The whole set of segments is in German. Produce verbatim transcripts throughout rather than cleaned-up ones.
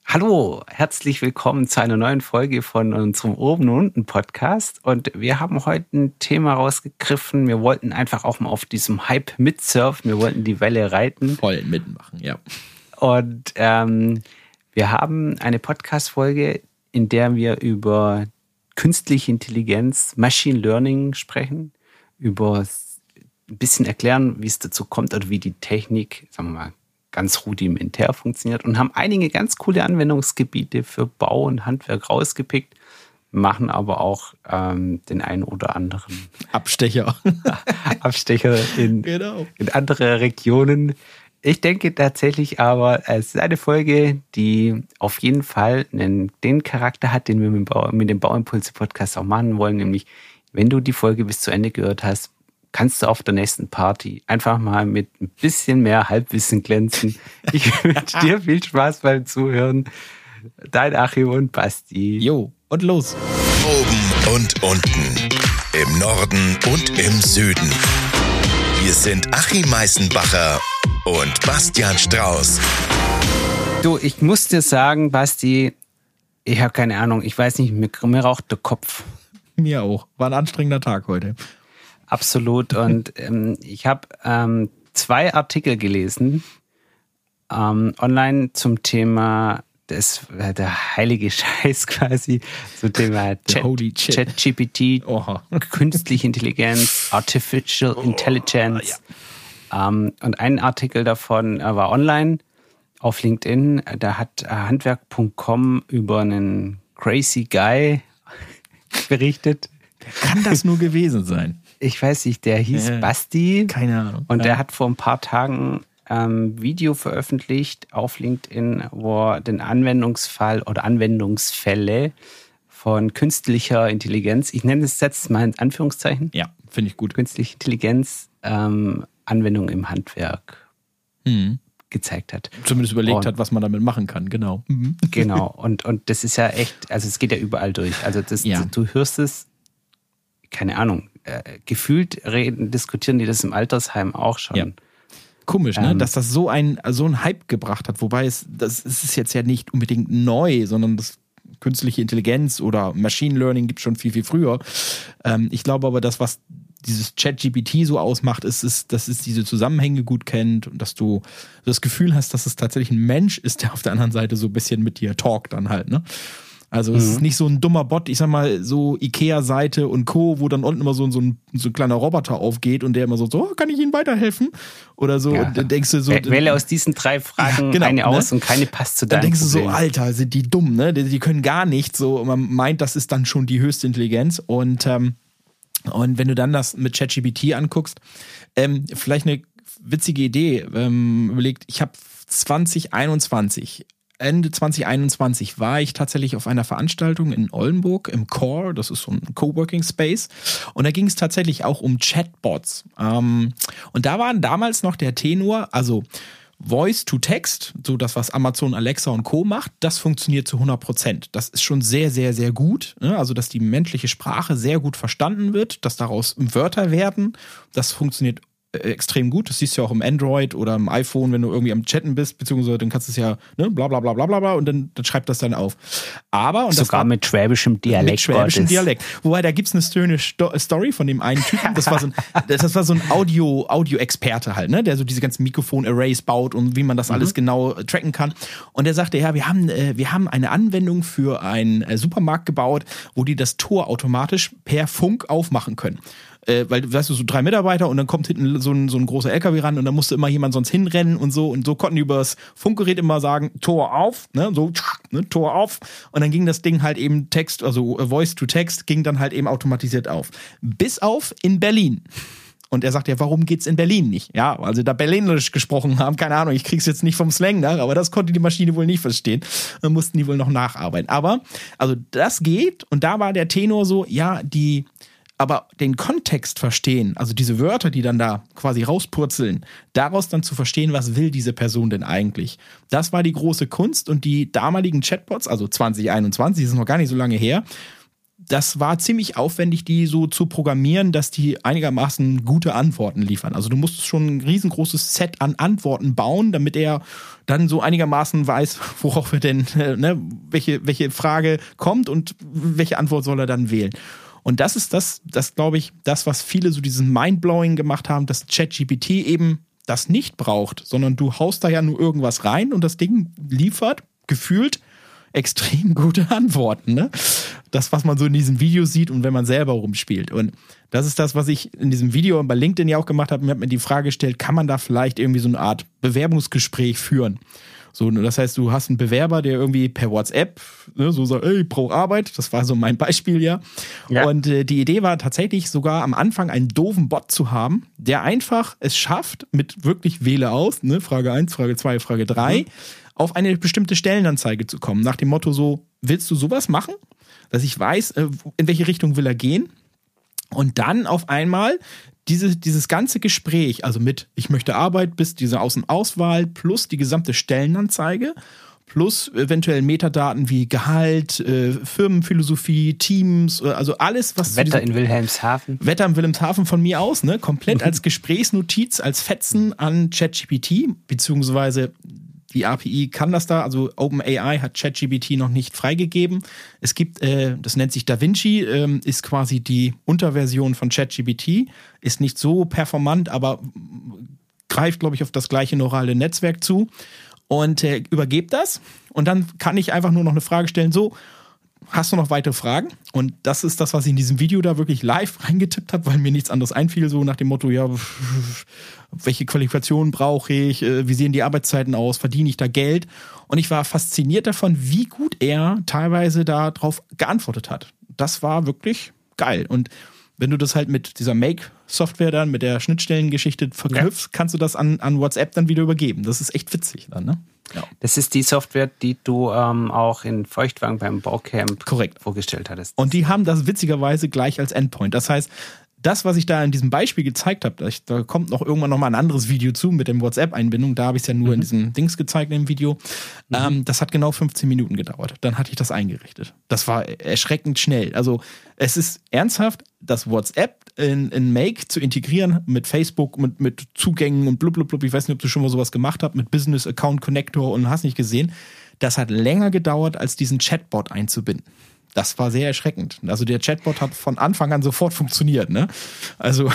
Hallo, herzlich willkommen zu einer neuen Folge von unserem Oben und Unten Podcast. Und wir haben heute ein Thema rausgegriffen. Wir wollten einfach auch mal auf diesem Hype mitsurfen. Wir wollten die Welle reiten. Voll mitmachen, ja. Und ähm, wir haben eine Podcast-Folge, in der wir über künstliche Intelligenz, Machine Learning sprechen, über ein bisschen erklären, wie es dazu kommt oder wie die Technik, sagen wir mal, ganz rudimentär funktioniert und haben einige ganz coole Anwendungsgebiete für Bau und Handwerk rausgepickt, machen aber auch ähm, den einen oder anderen Abstecher. Abstecher in, genau. in andere Regionen. Ich denke tatsächlich aber, es ist eine Folge, die auf jeden Fall einen, den Charakter hat, den wir mit dem, Bau, mit dem Bauimpulse-Podcast auch machen wollen, nämlich wenn du die Folge bis zu Ende gehört hast, kannst du auf der nächsten Party einfach mal mit ein bisschen mehr Halbwissen glänzen. Ich wünsche dir viel Spaß beim Zuhören. Dein Achim und Basti. Jo, und los. Oben und unten. Im Norden und im Süden. Hier sind Achim Meißenbacher und Bastian Strauß. Du, ich muss dir sagen, Basti, ich habe keine Ahnung. Ich weiß nicht, mir, mir raucht der Kopf. Mir auch. War ein anstrengender Tag heute. Absolut. Und ähm, ich habe ähm, zwei Artikel gelesen ähm, online zum Thema, das äh, der heilige Scheiß quasi, zum Thema ChatGPT, Chat künstliche Intelligenz, Artificial oh, Intelligence. Ja. Ähm, und ein Artikel davon äh, war online auf LinkedIn. Da hat äh, Handwerk Punkt com über einen crazy Guy berichtet. Wer kann das nur gewesen sein? Ich weiß nicht, der hieß äh, Basti. Keine Ahnung. Und ja. der hat vor ein paar Tagen ähm, Video veröffentlicht auf LinkedIn, wo er den Anwendungsfall oder Anwendungsfälle von künstlicher Intelligenz, ich nenne es jetzt mal in Anführungszeichen. Ja, finde ich gut. Künstliche Intelligenz, ähm, Anwendung im Handwerk mhm. gezeigt hat. Zumindest überlegt und, hat, was man damit machen kann, genau. Mhm. Genau, und, und das ist ja echt, also es geht ja überall durch. Also das, ja. du hörst es, keine Ahnung, äh, gefühlt reden, diskutieren die das im Altersheim auch schon. Ja. Komisch, ne? Ähm, dass das so ein so ein Hype gebracht hat. Wobei es, das ist jetzt ja nicht unbedingt neu, sondern das künstliche Intelligenz oder Machine Learning gibt es schon viel, viel früher. Ähm, ich glaube aber, das, was dieses ChatGPT so ausmacht, ist, ist, dass es diese Zusammenhänge gut kennt und dass du das Gefühl hast, dass es tatsächlich ein Mensch ist, der auf der anderen Seite so ein bisschen mit dir talkt dann halt, ne? Also es mhm. ist nicht so ein dummer Bot, ich sag mal so Ikea-Seite und Co., wo dann unten immer so, so, ein, so ein kleiner Roboter aufgeht und der immer so, so kann ich Ihnen weiterhelfen? Oder so. Ja. Und dann denkst du so, wähle aus diesen drei Fragen ja, genau, eine aus, ne? Und keine passt zu deinem Dann denkst Problem. du so, Alter, sind die dumm, ne? Die, die können gar nichts. So, man meint, das ist dann schon die höchste Intelligenz. Und, ähm, und wenn du dann das mit ChatGPT anguckst, ähm, vielleicht eine witzige Idee, ähm, überlegt, ich habe zwanzig einundzwanzig Ende zwanzig einundzwanzig war ich tatsächlich auf einer Veranstaltung in Oldenburg im Core, das ist so ein Coworking Space, und da ging es tatsächlich auch um Chatbots. Ähm, und da war damals noch der Tenor, also Voice to Text, so das, was Amazon, Alexa und Co. macht, das funktioniert zu hundert Prozent. Das ist schon sehr, sehr, sehr gut. Ne? Also, dass die menschliche Sprache sehr gut verstanden wird, dass daraus Wörter werden, das funktioniert extrem gut. Das siehst du ja auch im Android oder im iPhone, wenn du irgendwie am Chatten bist, beziehungsweise dann kannst du es ja, ne, bla bla bla bla bla und dann, dann schreibt das dann auf. Aber, und sogar das war, mit schwäbischem Dialekt. Mit schwäbischem Dialekt. Wobei, da gibt's eine schöne Sto- Story von dem einen Typen, das war so ein, das war so ein Audio, Audio-Experte halt, ne, der so diese ganzen Mikrofon-Arrays baut und wie man das mhm. alles genau tracken kann. Und der sagte, ja, wir haben, äh, wir haben eine Anwendung für einen äh, Supermarkt gebaut, wo die das Tor automatisch per Funk aufmachen können. Äh, weil, weißt du, so drei Mitarbeiter und dann kommt hinten so ein, so ein großer L K W ran und dann musste immer jemand sonst hinrennen und so und so konnten die über das Funkgerät immer sagen, Tor auf, ne, so, ne, Tor auf und dann ging das Ding halt eben Text, also Voice to Text, ging dann halt eben automatisiert auf. Bis auf in Berlin. Und er sagt ja, warum geht's in Berlin nicht? Ja, weil sie da Berlinerisch gesprochen haben, keine Ahnung, ich krieg's jetzt nicht vom Slang nach, aber das konnte die Maschine wohl nicht verstehen. Dann mussten die wohl noch nacharbeiten. Aber, also das geht und da war der Tenor so, ja, die aber den Kontext verstehen, also diese Wörter, die dann da quasi rauspurzeln, daraus dann zu verstehen, was will diese Person denn eigentlich? Das war die große Kunst und die damaligen Chatbots, also zwanzig einundzwanzig, das ist noch gar nicht so lange her, das war ziemlich aufwendig, die so zu programmieren, dass die einigermaßen gute Antworten liefern. Also du musst schon ein riesengroßes Set an Antworten bauen, damit er dann so einigermaßen weiß, worauf er denn, ne, welche, welche Frage kommt und welche Antwort soll er dann wählen. Und das ist das, das glaube ich, das, was viele so diesen Mindblowing gemacht haben, dass ChatGPT eben das nicht braucht, sondern du haust da ja nur irgendwas rein und das Ding liefert gefühlt extrem gute Antworten, ne? Das, was man so in diesem Video sieht und wenn man selber rumspielt. Und das ist das, was ich in diesem Video bei LinkedIn ja auch gemacht habe. Mir hat mir die Frage gestellt, kann man da vielleicht irgendwie so eine Art Bewerbungsgespräch führen? So, das heißt, du hast einen Bewerber, der irgendwie per WhatsApp, ne, so sagt, ey, ich brauche Arbeit. Das war so mein Beispiel, ja. ja. Und äh, die Idee war tatsächlich sogar am Anfang einen doofen Bot zu haben, der einfach es schafft, mit wirklich wähle aus, ne, Frage eins, Frage zwei, Frage drei, mhm. auf eine bestimmte Stellenanzeige zu kommen. Nach dem Motto so, willst du sowas machen? Dass ich weiß, äh, in welche Richtung will er gehen? Und dann auf einmal Diese, dieses ganze Gespräch, also mit ich möchte Arbeit bis diese Außenauswahl plus die gesamte Stellenanzeige plus eventuell Metadaten wie Gehalt, äh, Firmenphilosophie, Teams, äh, also alles, was Wetter in Wilhelmshaven. Wetter in Wilhelmshaven von mir aus, ne, komplett als Gesprächsnotiz, als Fetzen an ChatGPT, beziehungsweise die A P I kann das da, also OpenAI hat ChatGPT noch nicht freigegeben. Es gibt, äh, das nennt sich DaVinci, ähm, ist quasi die Unterversion von ChatGPT, ist nicht so performant, aber greift, glaube ich, auf das gleiche neurale Netzwerk zu und äh, übergebt das und dann kann ich einfach nur noch eine Frage stellen, so, hast du noch weitere Fragen? Und das ist das, was ich in diesem Video da wirklich live reingetippt habe, weil mir nichts anderes einfiel, so nach dem Motto, ja, welche Qualifikationen brauche ich, wie sehen die Arbeitszeiten aus, verdiene ich da Geld? Und ich war fasziniert davon, wie gut er teilweise darauf geantwortet hat. Das war wirklich geil. Und wenn du das halt mit dieser Make-Software dann, mit der Schnittstellengeschichte verknüpfst, ja. kannst du das an, an WhatsApp dann wieder übergeben. Das ist echt witzig dann, ne? Ja. Das ist die Software, die du ähm, auch in Feuchtwagen beim Baucamp Korrekt. vorgestellt hattest. Und die haben das witzigerweise gleich als Endpoint. Das heißt, das, was ich da in diesem Beispiel gezeigt habe, da kommt noch irgendwann noch mal ein anderes Video zu mit dem WhatsApp-Einbindung. Da habe ich es ja nur mhm. in diesem Dings gezeigt im Video. Mhm. Ähm, das hat genau fünfzehn Minuten gedauert. Dann hatte ich das eingerichtet. Das war erschreckend schnell. Also es ist ernsthaft, das WhatsApp in, in Make zu integrieren mit Facebook, mit, mit Zugängen und blub, blub, blub. Ich weiß nicht, ob du schon mal sowas gemacht hast, mit Business Account Connector und hast nicht gesehen. Das hat länger gedauert, als diesen Chatbot einzubinden. Das war sehr erschreckend. Also der Chatbot hat von Anfang an sofort funktioniert, ne? Also.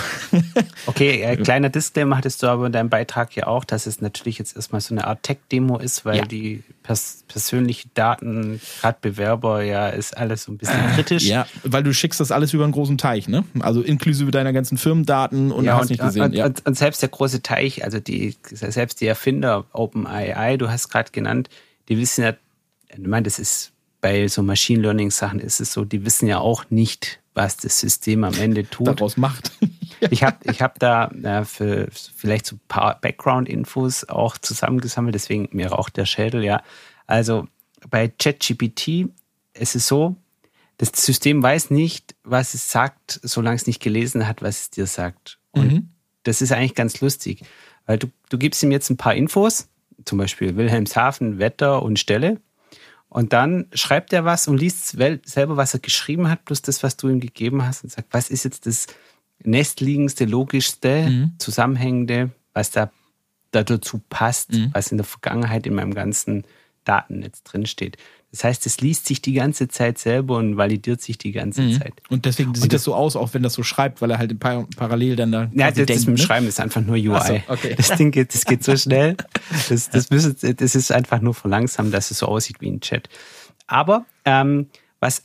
Okay, äh, kleiner Disclaimer hattest du aber in deinem Beitrag ja auch, dass es natürlich jetzt erstmal so eine Art Tech-Demo ist, weil ja. die pers- persönlichen Daten, gerade Bewerber, ja, ist alles so ein bisschen kritisch. Ja, weil du schickst das alles über einen großen Teich, ne? Also inklusive deiner ganzen Firmendaten und ja, hast und, nicht gesehen. Und, ja. und, und selbst der große Teich, also die, selbst die Erfinder OpenAI, du hast gerade genannt, die wissen ja, ich meine, das ist bei so Machine Learning Sachen ist es so, die wissen ja auch nicht, was das System am Ende tut. Daraus macht. Ich habe ich hab da äh, für vielleicht so ein paar Background-Infos auch zusammengesammelt, deswegen mir raucht der Schädel, ja. Also bei ChatGPT ist es so, das System weiß nicht, was es sagt, solange es nicht gelesen hat, was es dir sagt. Und mhm. das ist eigentlich ganz lustig, weil du, du gibst ihm jetzt ein paar Infos, zum Beispiel Wilhelmshaven, Wetter und Stelle. Und dann schreibt er was und liest selber, was er geschrieben hat, plus das, was du ihm gegeben hast und sagt, was ist jetzt das nächstliegendste, logischste, mhm. zusammenhängende, was da, da dazu passt, mhm. was in der Vergangenheit in meinem ganzen Datennetz drinsteht. Das heißt, es liest sich die ganze Zeit selber und validiert sich die ganze mhm. Zeit. Und deswegen sieht und das, das so aus, auch wenn das so schreibt, weil er halt par- parallel dann da ja, das, denkt, das mit dem ne? Schreiben ist einfach nur U I. Ach so, okay. Das Ding geht, das geht so schnell. Das, das, müssen, das ist einfach nur verlangsamt, dass es so aussieht wie ein Chat. Aber ähm, was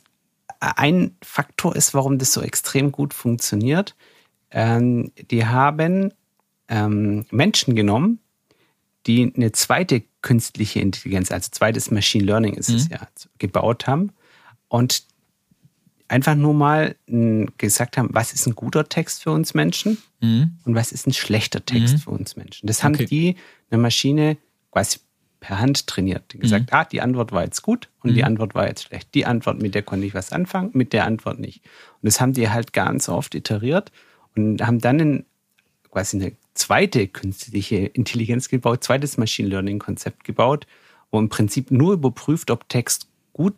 ein Faktor ist, warum das so extrem gut funktioniert, ähm, die haben ähm, Menschen genommen, die eine zweite künstliche Intelligenz, also zweites Machine Learning ist mhm. es ja, gebaut haben und einfach nur mal n, gesagt haben, was ist ein guter Text für uns Menschen mhm. und was ist ein schlechter Text mhm. für uns Menschen. Das haben okay. die, eine Maschine quasi per Hand trainiert. Die gesagt, mhm. ah, die Antwort war jetzt gut und mhm. die Antwort war jetzt schlecht. Die Antwort, mit der konnte ich was anfangen, mit der Antwort nicht. Und das haben die halt ganz oft iteriert und haben dann in, quasi eine zweite künstliche Intelligenz gebaut, zweites Machine Learning Konzept gebaut, wo im Prinzip nur überprüft, ob Text gut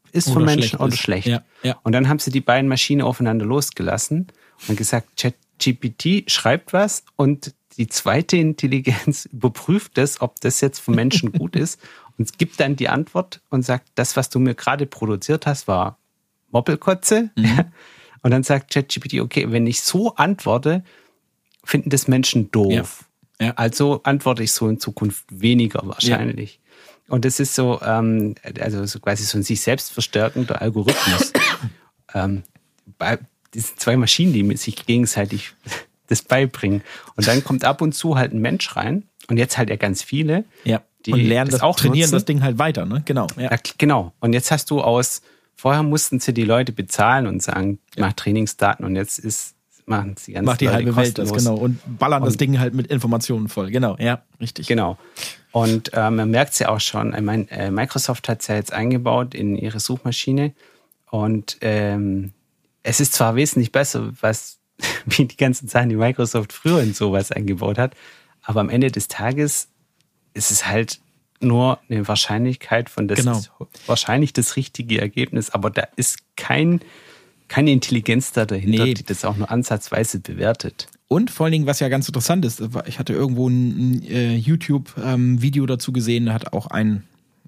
ist oder für Menschen schlecht oder ist. schlecht. Ja, ja. Und dann haben sie die beiden Maschinen aufeinander losgelassen und gesagt, ChatGPT schreibt was und die zweite Intelligenz überprüft das, ob das jetzt für Menschen gut ist und gibt dann die Antwort und sagt, das, was du mir gerade produziert hast, war Moppelkotze. Mhm. Und dann sagt ChatGPT, okay, wenn ich so antworte, finden das Menschen doof. Ja. Ja. Also antworte ich so in Zukunft weniger wahrscheinlich. Ja. Und das ist so, ähm, also so quasi so ein sich selbst verstärkender Algorithmus. ähm, bei diesen zwei Maschinen, die sich gegenseitig das beibringen. Und dann kommt ab und zu halt ein Mensch rein und jetzt halt ja ganz viele. Ja. Die und lernen das, auch trainieren nutzen. das Ding halt weiter, ne? Genau. Ja. Ja, genau. Und jetzt hast du aus, vorher mussten sie die Leute bezahlen und sagen, mach Trainingsdaten und jetzt ist, machen sie ganz Macht die Leute halbe Welt das, kostenlos. genau. Und ballern Und- das Ding halt mit Informationen voll. Genau, ja, richtig. Genau. Und äh, man merkt es ja auch schon. Ich meine, äh, Microsoft hat es ja jetzt eingebaut in ihre Suchmaschine und ähm, es ist zwar wesentlich besser, was wie die ganzen Sachen, die Microsoft früher in sowas eingebaut hat, aber am Ende des Tages ist es halt nur eine Wahrscheinlichkeit von das Genau. ist wahrscheinlich das richtige Ergebnis, aber da ist kein, keine Intelligenz da dahinter, Nee. die das auch nur ansatzweise bewertet. Und vor allen Dingen, was ja ganz interessant ist, ich hatte irgendwo ein, ein äh, YouTube-Video dazu gesehen, da hat auch ein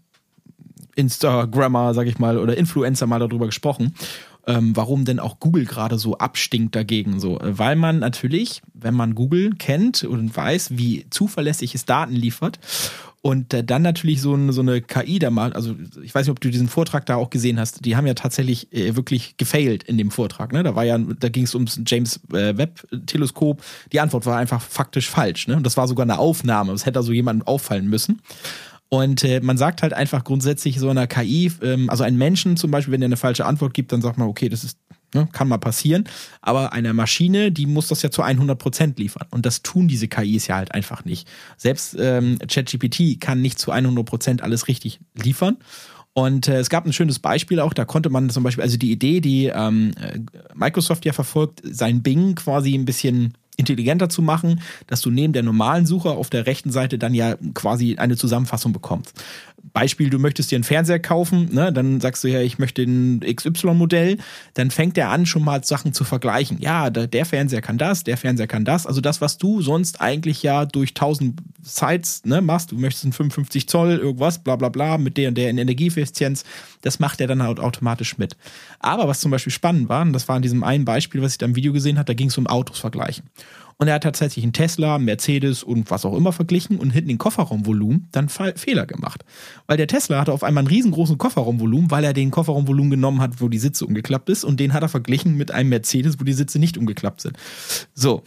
Instagrammer, sag ich mal, oder Influencer mal darüber gesprochen, ähm, warum denn auch Google gerade so abstinkt dagegen. So, weil man natürlich, wenn man Google kennt und weiß, wie zuverlässig es Daten liefert, und äh, dann natürlich so, ein, so eine K I da mal, also ich weiß nicht, ob du diesen Vortrag da auch gesehen hast, die haben ja tatsächlich äh, wirklich gefailt in dem Vortrag, ne? Da war ja, da ging es ums James äh, Webb Teleskop, die Antwort war einfach faktisch falsch, ne? Und das war sogar eine Aufnahme, das hätte also jemandem auffallen müssen. Und äh, man sagt halt einfach grundsätzlich so einer K I, ähm, also einen Menschen zum Beispiel, wenn der eine falsche Antwort gibt, dann sagt man, okay, das ist, ne, kann mal passieren. Aber eine Maschine, die muss das ja zu hundert Prozent liefern. Und das tun diese K Is ja halt einfach nicht. Selbst ähm, ChatGPT kann nicht zu hundert Prozent alles richtig liefern. Und äh, es gab ein schönes Beispiel auch, da konnte man zum Beispiel, also die Idee, die ähm, Microsoft ja verfolgt, sein Bing quasi ein bisschen intelligenter zu machen, dass du neben der normalen Suche auf der rechten Seite dann ja quasi eine Zusammenfassung bekommst. Beispiel, du möchtest dir einen Fernseher kaufen, ne? Dann sagst du ja, ich möchte ein X Y-Modell, dann fängt er an, schon mal Sachen zu vergleichen. Ja, der, der Fernseher kann das, der Fernseher kann das. Also das, was du sonst eigentlich ja durch tausend Sites, ne, machst, du möchtest einen fünfundfünfzig Zoll, irgendwas, bla bla bla, mit der und der in Energieeffizienz, das macht er dann halt automatisch mit. Aber was zum Beispiel spannend war, und das war in diesem einen Beispiel, was ich da im Video gesehen habe, da ging es um Autos vergleichen. Und er hat tatsächlich einen Tesla, einen Mercedes und was auch immer verglichen und hinten den Kofferraumvolumen dann Fe- Fehler gemacht. Weil der Tesla hatte auf einmal einen riesengroßen Kofferraumvolumen, weil er den Kofferraumvolumen genommen hat, wo die Sitze umgeklappt ist, und den hat er verglichen mit einem Mercedes, wo die Sitze nicht umgeklappt sind. So.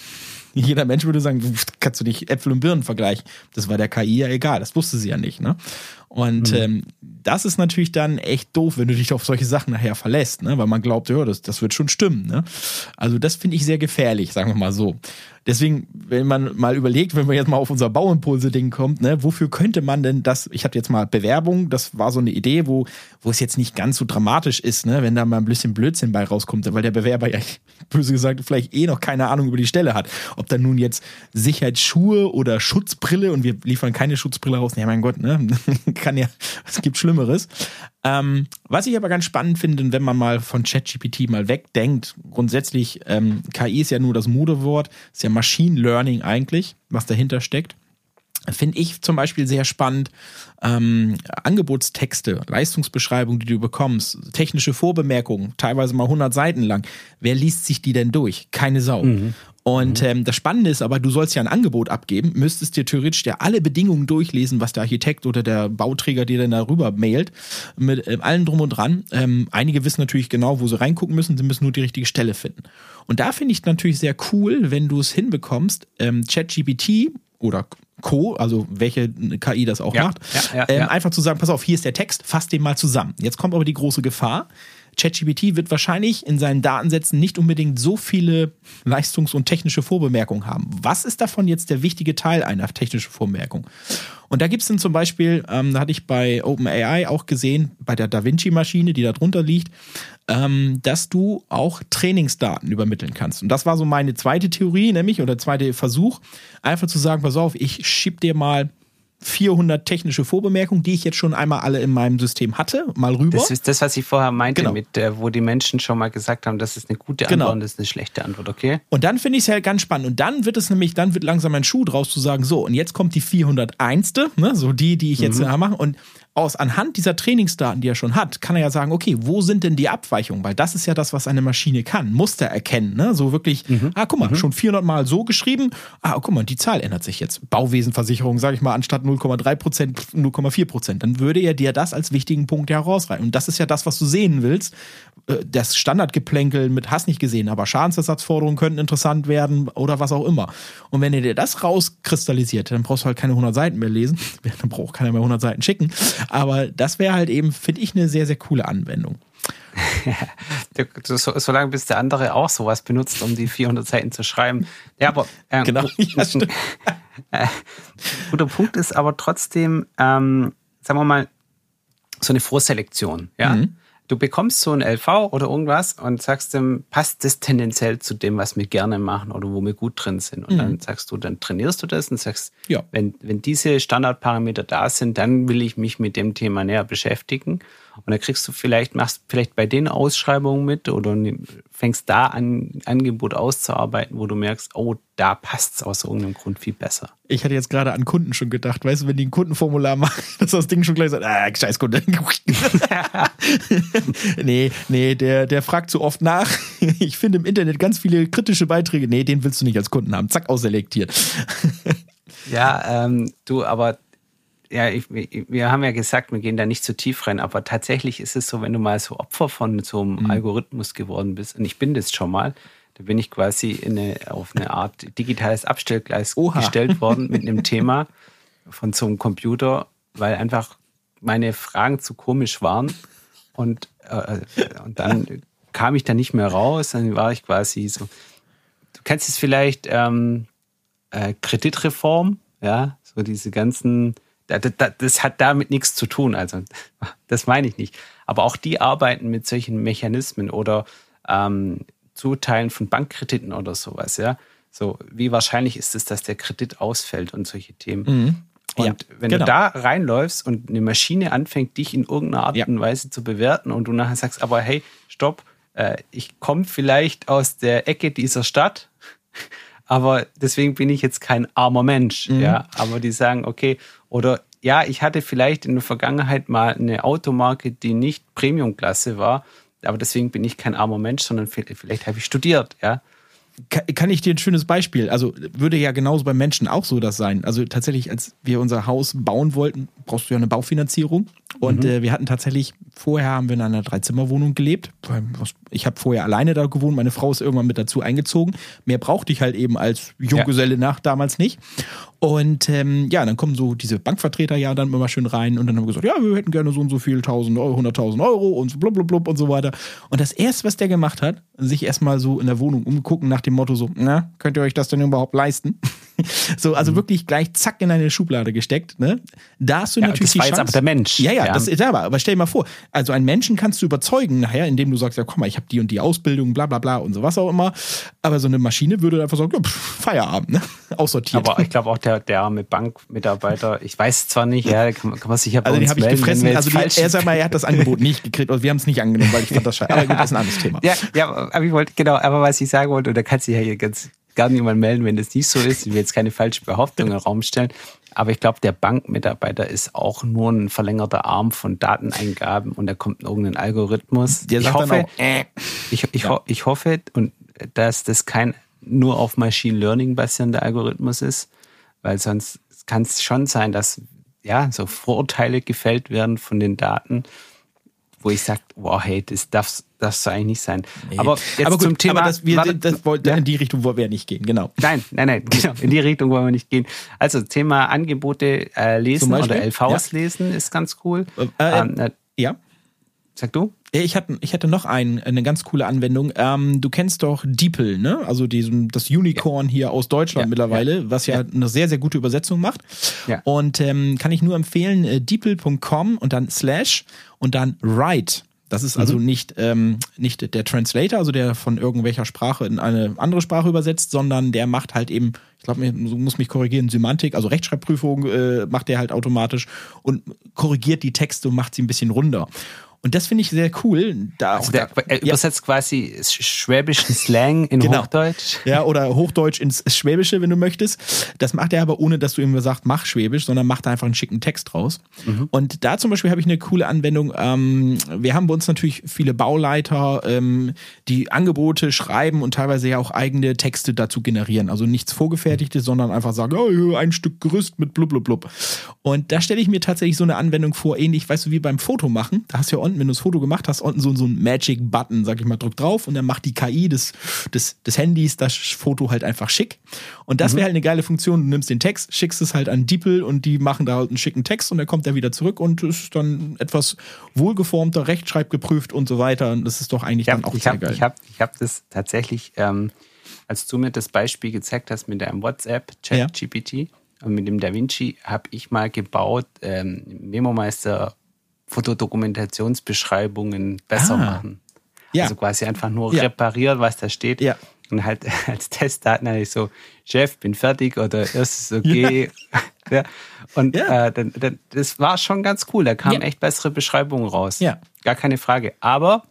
Jeder Mensch würde sagen, kannst du nicht Äpfel und Birnen vergleichen. Das war der K I ja egal, das wusste sie ja nicht, ne? Und mhm. ähm, das ist natürlich dann echt doof, wenn du dich auf solche Sachen nachher verlässt, ne? Weil man glaubt, ja, das, das wird schon stimmen, ne? Also das finde ich sehr gefährlich, sagen wir mal so. Deswegen, wenn man mal überlegt, wenn man jetzt mal auf unser Bauimpulse-Ding kommt, ne, wofür könnte man denn das, ich hatte jetzt mal Bewerbung, das war so eine Idee, wo wo es jetzt nicht ganz so dramatisch ist, ne, wenn da mal ein bisschen Blödsinn bei rauskommt, weil der Bewerber ja, böse gesagt, vielleicht eh noch keine Ahnung über die Stelle hat. Ob da nun jetzt Sicherheitsschuhe oder Schutzbrille, und wir liefern keine Schutzbrille raus, ja mein Gott, ne, kann ja, es gibt Schlimmeres. Ähm, was ich aber ganz spannend finde, wenn man mal von ChatGPT mal wegdenkt, grundsätzlich, ähm, K I ist ja nur das Modewort, ist ja Machine Learning eigentlich, was dahinter steckt. Finde ich zum Beispiel sehr spannend, ähm, Angebotstexte, Leistungsbeschreibungen, die du bekommst, technische Vorbemerkungen, teilweise mal hundert Seiten lang. Wer liest sich die denn durch? Keine Sau. Mhm. Und ähm, das Spannende ist aber, du sollst ja ein Angebot abgeben, müsstest dir theoretisch ja alle Bedingungen durchlesen, was der Architekt oder der Bauträger dir dann darüber mailt, mit äh, allem drum und dran. Ähm, einige wissen natürlich genau, wo sie reingucken müssen, sie müssen nur die richtige Stelle finden. Und da finde ich natürlich sehr cool, wenn du es hinbekommst, ähm, ChatGPT oder Co., also welche K I das auch ja, macht, ja, ja, ähm, ja. einfach zu sagen, pass auf, hier ist der Text, fass den mal zusammen. Jetzt kommt aber die große Gefahr. ChatGPT wird wahrscheinlich in seinen Datensätzen nicht unbedingt so viele Leistungs- und technische Vorbemerkungen haben. Was ist davon jetzt der wichtige Teil einer technischen Vorbemerkung? Und da gibt es dann zum Beispiel, ähm, da hatte ich bei OpenAI auch gesehen, bei der Da Vinci-Maschine, die da drunter liegt, ähm, dass du auch Trainingsdaten übermitteln kannst. Und das war so meine zweite Theorie, nämlich, oder zweite Versuch, einfach zu sagen, pass auf, ich schieb dir mal vierhundert technische Vorbemerkungen, die ich jetzt schon einmal alle in meinem System hatte, mal rüber. Das ist das, was ich vorher meinte, genau. mit der, wo die Menschen schon mal gesagt haben, das ist eine gute Antwort genau. und das ist eine schlechte Antwort, okay? Und dann finde ich es ja ganz spannend. Und dann wird es nämlich, dann wird langsam ein Schuh draus zu sagen, so, und jetzt kommt die vierhunderteins. Ne, so die, die ich jetzt mhm. mache. Und aus anhand dieser Trainingsdaten, die er schon hat, kann er ja sagen, okay, wo sind denn die Abweichungen? Weil das ist ja das, was eine Maschine kann. Muster erkennen, ne? So wirklich, mhm. ah, guck mal, mhm. schon vierhundert Mal so geschrieben. Ah, guck mal, die Zahl ändert sich jetzt. Bauwesenversicherung, sage ich mal, anstatt null Komma drei Prozent, null Komma vier Prozent. Dann würde er dir das als wichtigen Punkt herausreichen. Und das ist ja das, was du sehen willst. Das Standardgeplänkel mit hast nicht gesehen, aber Schadensersatzforderungen könnten interessant werden oder was auch immer. Und wenn er dir das rauskristallisiert, dann brauchst du halt keine hundert Seiten mehr lesen. Dann braucht keiner mehr hundert Seiten schicken. Aber das wäre halt eben, finde ich, eine sehr, sehr coole Anwendung. so, so, so lange bis der andere auch sowas benutzt, um die vierhundert Seiten zu schreiben. Ja, aber ähm, genau. Ja, stimmt. äh, guter Punkt ist aber trotzdem, ähm, sagen wir mal, so eine Vorselektion. Ja, mhm. Du bekommst so ein L V oder irgendwas und sagst dem, passt das tendenziell zu dem, was wir gerne machen oder wo wir gut drin sind. Und mhm. dann sagst du, dann trainierst du das und sagst, ja. wenn, wenn diese Standardparameter da sind, dann will ich mich mit dem Thema näher beschäftigen. Und dann kriegst du vielleicht, machst vielleicht bei den Ausschreibungen mit oder fängst da an, ein Angebot auszuarbeiten, wo du merkst, oh, da passt es aus irgendeinem Grund viel besser. Ich hatte jetzt gerade an Kunden schon gedacht, weißt du, wenn die ein Kundenformular machen, dass das Ding schon gleich sagt, ah, scheiß Kunde. nee, nee, der, der fragt so oft nach. Ich finde im Internet ganz viele kritische Beiträge. Nee, den willst du nicht als Kunden haben. Zack, ausselektiert. ja, ähm, du, aber ja, ich, wir haben ja gesagt, wir gehen da nicht zu tief rein, aber tatsächlich ist es so, wenn du mal so Opfer von so einem mhm. Algorithmus geworden bist, und ich bin das schon mal, da bin ich quasi in eine, auf eine Art digitales Abstellgleis Oha. gestellt worden mit einem Thema von so einem Computer, weil einfach meine Fragen zu komisch waren und, äh, und dann kam ich da nicht mehr raus, dann war ich quasi so, du kennst es vielleicht, ähm, äh, Kreditreform, ja, so diese ganzen das hat damit nichts zu tun, also das meine ich nicht. Aber auch die arbeiten mit solchen Mechanismen oder ähm, Zuteilen von Bankkrediten oder sowas, ja. So, wie wahrscheinlich ist es, dass der Kredit ausfällt und solche Themen. Mhm. Und ja, wenn genau. du da reinläufst und eine Maschine anfängt, dich in irgendeiner Art ja. und Weise zu bewerten und du nachher sagst, aber hey, stopp, äh, ich komme vielleicht aus der Ecke dieser Stadt, aber deswegen bin ich jetzt kein armer Mensch, mhm. ja. Aber die sagen, okay, oder ja, ich hatte vielleicht in der Vergangenheit mal eine Automarke, die nicht Premium-Klasse war, aber deswegen bin ich kein armer Mensch, sondern vielleicht habe ich studiert, ja. Kann ich dir ein schönes Beispiel, also würde ja genauso beim Menschen auch so das sein. Also tatsächlich, als wir unser Haus bauen wollten, brauchst du ja eine Baufinanzierung. Und mhm. äh, wir hatten tatsächlich, vorher haben wir in einer Dreizimmerwohnung gelebt. Ich habe vorher alleine da gewohnt, meine Frau ist irgendwann mit dazu eingezogen. Mehr brauchte ich halt eben als Junggeselle nach damals nicht. Und ähm, ja, dann kommen so diese Bankvertreter ja dann immer schön rein und dann haben wir gesagt, ja, wir hätten gerne so und so viel, tausend Euro, hunderttausend Euro und so blub, blub, blub und so weiter. Und das erste, was der gemacht hat, sich erstmal so in der Wohnung umgucken nach dem Motto so, na, könnt ihr euch das denn überhaupt leisten? So, also mhm. wirklich gleich zack in eine Schublade gesteckt, ne? Da hast du ja, natürlich das war die Chance. Jetzt aber der Mensch. Ja, ja, ja. Das ist aber, aber stell dir mal vor, also einen Menschen kannst du überzeugen nachher, indem du sagst, ja, komm mal, ich habe die und die Ausbildung, bla bla bla und so was auch immer. Aber so eine Maschine würde einfach sagen, ja, pff, Feierabend, ne? Aussortiert. Aber ich glaube auch der, der arme Bankmitarbeiter, ich weiß zwar nicht, ja, kann, kann man sich ja bei also uns den habe ich melden, gefressen, also die, er sagt mal, er hat das Angebot nicht gekriegt, also wir haben es nicht angenommen, weil ich fand das scheiße. Aber gut, das ist ein anderes Thema. Ja, ja, aber ich wollte, genau, aber was ich sagen wollte, und da kannst du ja hier ganz gar niemand melden, wenn das nicht so ist. Ich will jetzt keine falsche Behauptung in den Raum stellen. Aber ich glaube, der Bankmitarbeiter ist auch nur ein verlängerter Arm von Dateneingaben und da kommt irgendein Algorithmus. Der ich sagt hoffe, dann auch, äh. ich, ich, ja. ich hoffe, und dass das kein nur auf Machine Learning basierender Algorithmus ist, weil sonst kann es schon sein, dass ja so Vorurteile gefällt werden von den Daten, wo ich sage, wow, hey, das darf das so eigentlich nicht sein. Nee. Aber jetzt aber gut, zum Thema, aber das, wir, warte, das wollt, ja. in die Richtung wollen wir nicht gehen, genau. Nein, nein, nein, genau, in die Richtung wollen wir nicht gehen. Also Thema Angebote äh, lesen oder L Vs ja. lesen ist ganz cool. Äh, ähm, äh, ja. Sag du? Ich hatte, ich hatte noch ein, eine ganz coole Anwendung. Ähm, du kennst doch DeepL, ne? Also diesen, das Unicorn ja. hier aus Deutschland ja. mittlerweile, ja. was ja, ja eine sehr, sehr gute Übersetzung macht. Ja. Und ähm, kann ich nur empfehlen, äh, deepl punkt com und dann slash und dann write. Das ist also mhm. nicht, ähm, nicht der Translator, also der von irgendwelcher Sprache in eine andere Sprache übersetzt, sondern der macht halt eben, ich glaube, du musst mich korrigieren, Semantik, also Rechtschreibprüfung äh, macht der halt automatisch und korrigiert die Texte und macht sie ein bisschen runder. Und das finde ich sehr cool. Da also auch der, da, er übersetzt ja. quasi schwäbischen Slang in genau. Hochdeutsch. Ja, oder Hochdeutsch ins Schwäbische, wenn du möchtest. Das macht er aber ohne, dass du ihm sagst, mach Schwäbisch, sondern macht einfach einen schicken Text draus. Mhm. Und da zum Beispiel habe ich eine coole Anwendung. Ähm, wir haben bei uns natürlich viele Bauleiter, ähm, die Angebote schreiben und teilweise ja auch eigene Texte dazu generieren. Also nichts Vorgefertigtes, sondern einfach sagen, oh, ein Stück Gerüst mit blub blub blub. Und da stelle ich mir tatsächlich so eine Anwendung vor, ähnlich, weißt du, wie beim Fotomachen. Da hast du ja unten, wenn du das Foto gemacht hast, unten so, so ein Magic-Button, sag ich mal, drück drauf und dann macht die K I des, des, des Handys das Foto halt einfach schick. Und das wäre halt eine geile Funktion. Du nimmst den Text, schickst es halt an DeepL und die machen da halt einen schicken Text und der kommt da wieder zurück und ist dann etwas wohlgeformter, rechtschreibgeprüft und so weiter. Und das ist doch eigentlich hab, dann auch ich sehr hab, geil. Ich habe ich hab das tatsächlich, ähm, als du mir das Beispiel gezeigt hast mit deinem WhatsApp, ChatGPT ja. und mit dem DaVinci, habe ich mal gebaut, ähm, Memo-Meister Fotodokumentationsbeschreibungen besser ah. machen. Ja. Also quasi einfach nur ja. reparieren, was da steht. Ja. Und halt als Testdaten hatte ich so, Chef, bin fertig oder ist es okay. Ja. Ja. Und ja. Äh, dann, dann, das war schon ganz cool. Da kamen ja. echt bessere Beschreibungen raus. Ja. Gar keine Frage. Aber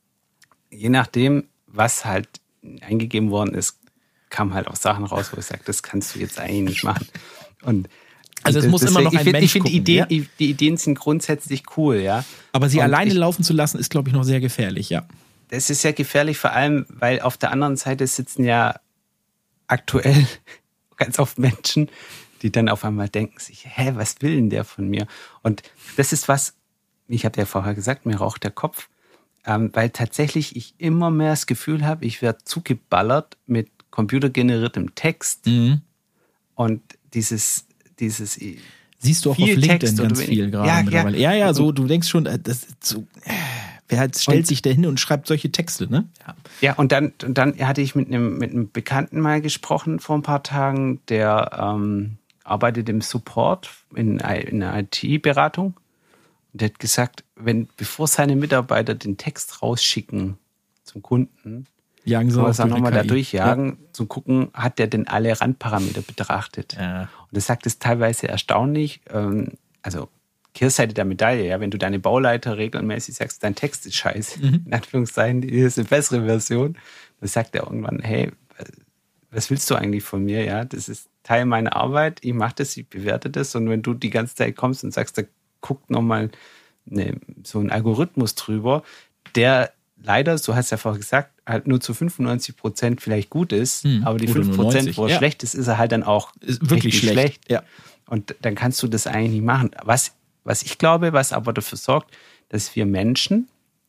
je nachdem, was halt eingegeben worden ist, kamen halt auch Sachen raus, wo ich sage, das kannst du jetzt eigentlich nicht machen. Und Also es muss immer noch ein find, Mensch Ich finde, Ideen, ja? die Ideen sind grundsätzlich cool, ja. Aber sie und alleine ich, laufen zu lassen, ist, glaube ich, noch sehr gefährlich, ja. Das ist sehr gefährlich, vor allem, weil auf der anderen Seite sitzen ja aktuell ganz oft Menschen, die dann auf einmal denken sich, hä, was will denn der von mir? Und das ist was, ich habe ja vorher gesagt, mir raucht der Kopf, ähm, weil tatsächlich ich immer mehr das Gefühl habe, ich werde zugeballert mit computergeneriertem Text mhm. und dieses dieses siehst du auch auf LinkedIn ganz viel gerade ja, mittlerweile. Ja, ja, so du denkst schon, das ist so, wer halt stellt und, sich da hin und schreibt solche Texte, ne? Ja, ja und dann und dann hatte ich mit einem mit einem Bekannten mal gesprochen vor ein paar Tagen, der ähm, arbeitet im Support in, in einer I T-Beratung und der hat gesagt, wenn bevor seine Mitarbeiter den Text rausschicken zum Kunden, jagen sie auch nochmal da durchjagen, ja. zu gucken, hat der denn alle Randparameter betrachtet. Ja. Und das sagt es teilweise erstaunlich. Also Kehrseite der Medaille, ja, wenn du deine Bauleiter regelmäßig sagst, dein Text ist scheiße, mhm. in Anführungszeichen, hier ist eine bessere Version, dann sagt er irgendwann, hey, was willst du eigentlich von mir? Ja, das ist Teil meiner Arbeit, ich mache das, ich bewerte das und wenn du die ganze Zeit kommst und sagst, da guckt nochmal ne, so ein Algorithmus drüber, der leider, so hast du ja vorher gesagt, halt nur zu fünfundneunzig Prozent vielleicht gut ist, hm, aber die fünf Prozent, wo er ja. schlecht ist, ist er halt dann auch ist wirklich schlecht. schlecht. Ja. Und dann kannst du das eigentlich nicht machen. Was, was ich glaube, was aber dafür sorgt, dass wir Menschen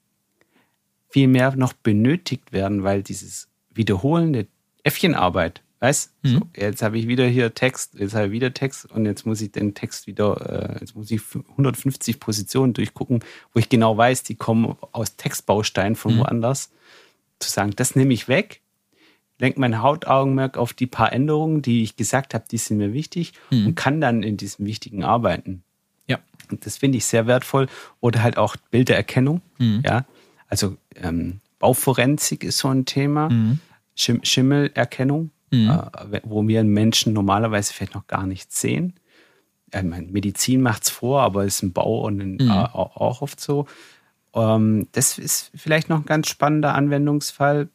viel mehr noch benötigt werden, weil dieses wiederholende Äffchenarbeit, weißt du, hm. so, jetzt habe ich wieder hier Text, jetzt habe ich wieder Text und jetzt muss ich den Text wieder, äh, jetzt muss ich hundertfünfzig Positionen durchgucken, wo ich genau weiß, die kommen aus Textbausteinen von hm. woanders. Zu sagen, das nehme ich weg, lenke mein Hauptaugenmerk auf die paar Änderungen, die ich gesagt habe, die sind mir wichtig hm. und kann dann in diesem Wichtigen arbeiten. Ja. Und das finde ich sehr wertvoll. Oder halt auch Bildererkennung. Hm. Ja, also ähm, Bauforensik ist so ein Thema. Hm. Schim- Schimmelerkennung. Mhm. Äh, wo wir Menschen normalerweise vielleicht noch gar nichts sehen. Äh, meine, Medizin macht es vor, aber es ist im Bau und in, mhm. äh, auch oft so. Ähm, das ist vielleicht noch ein ganz spannender Anwendungsfall.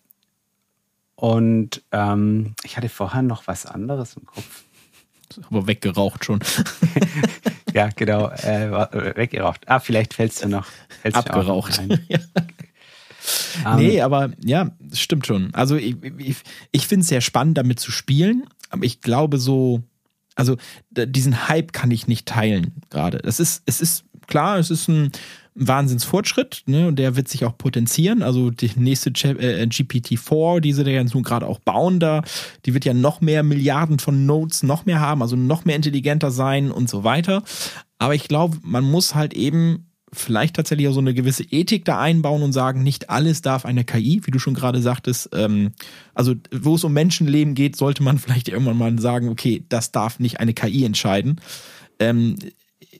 Und ähm, ich hatte vorher noch was anderes im Kopf. Aber weggeraucht schon. Ja, genau, äh, weggeraucht. Ah, vielleicht fällt es dir noch. Abgeraucht. Ein. Ja. Um, nee, aber ja, das stimmt schon. Also ich, ich, ich finde es sehr spannend, damit zu spielen, aber ich glaube so, also diesen Hype kann ich nicht teilen gerade. Das ist, es ist klar, es ist ein Wahnsinnsfortschritt, ne, und der wird sich auch potenzieren. Also die nächste G P T vier, die sie da ja nun gerade auch bauen da, die wird ja noch mehr Milliarden von Nodes noch mehr haben, also noch mehr intelligenter sein und so weiter. Aber ich glaube, man muss halt eben vielleicht tatsächlich auch so eine gewisse Ethik da einbauen und sagen, nicht alles darf eine K I, wie du schon gerade sagtest. Ähm, also wo es um Menschenleben geht, sollte man vielleicht irgendwann mal sagen, okay, das darf nicht eine K I entscheiden. Ähm,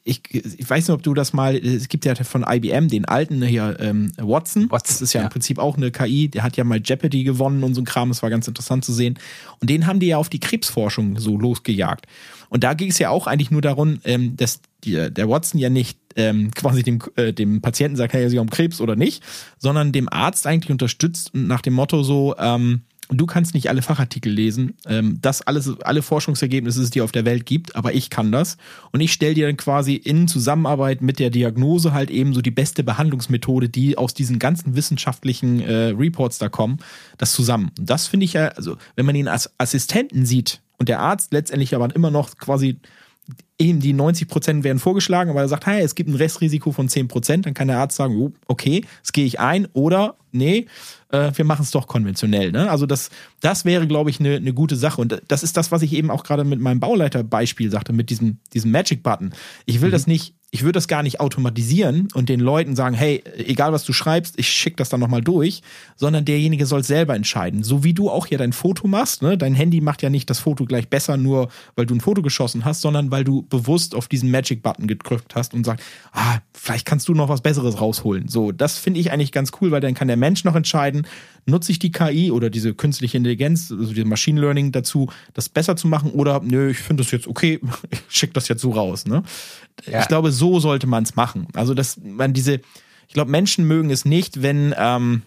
ich, ich weiß nicht, ob du das mal, es gibt ja von I B M den alten hier, ähm, Watson. Watson. Das ist ja, ja im Prinzip auch eine K I, der hat ja mal Jeopardy gewonnen und so ein Kram, das war ganz interessant zu sehen. Und den haben die ja auf die Krebsforschung so losgejagt. Und da ging es ja auch eigentlich nur darum, ähm, dass die, der Watson ja nicht ähm, quasi dem, äh, dem Patienten sagt, hey, sie haben Krebs oder nicht, sondern dem Arzt eigentlich unterstützt nach dem Motto so, ähm, du kannst nicht alle Fachartikel lesen, ähm, das alles, alle Forschungsergebnisse, die es auf der Welt gibt, aber ich kann das. Und ich stelle dir dann quasi in Zusammenarbeit mit der Diagnose halt eben so die beste Behandlungsmethode, die aus diesen ganzen wissenschaftlichen äh, Reports da kommen, das zusammen. Und das finde ich ja, also wenn man ihn als Assistenten sieht und der Arzt letztendlich aber immer noch quasi eben die neunzig Prozent werden vorgeschlagen, aber er sagt, hey, es gibt ein Restrisiko von zehn Prozent, dann kann der Arzt sagen, oh, okay, das gehe ich ein oder nee, äh, wir machen es doch konventionell. Ne? Also das, das wäre, glaube ich, eine ne gute Sache. Und das ist das, was ich eben auch gerade mit meinem Bauleiterbeispiel sagte, mit diesem, diesem Magic-Button. Ich will mhm. das nicht, ich würde das gar nicht automatisieren und den Leuten sagen, hey, egal was du schreibst, ich schicke das dann nochmal durch, sondern derjenige soll selber entscheiden. So wie du auch hier dein Foto machst, ne? Dein Handy macht ja nicht das Foto gleich besser, nur weil du ein Foto geschossen hast, sondern weil du bewusst auf diesen Magic-Button gedrückt hast und sagst, ah, vielleicht kannst du noch was Besseres rausholen. So, das finde ich eigentlich ganz cool, weil dann kann der Mensch noch entscheiden, nutze ich die K I oder diese künstliche Intelligenz, also dieses Machine Learning dazu, das besser zu machen oder nö, ich finde das jetzt okay, ich schicke das jetzt so raus. Ne? Ja. Ich glaube, so sollte man es machen. Also, dass man diese, ich glaube, Menschen mögen es nicht, wenn, ähm,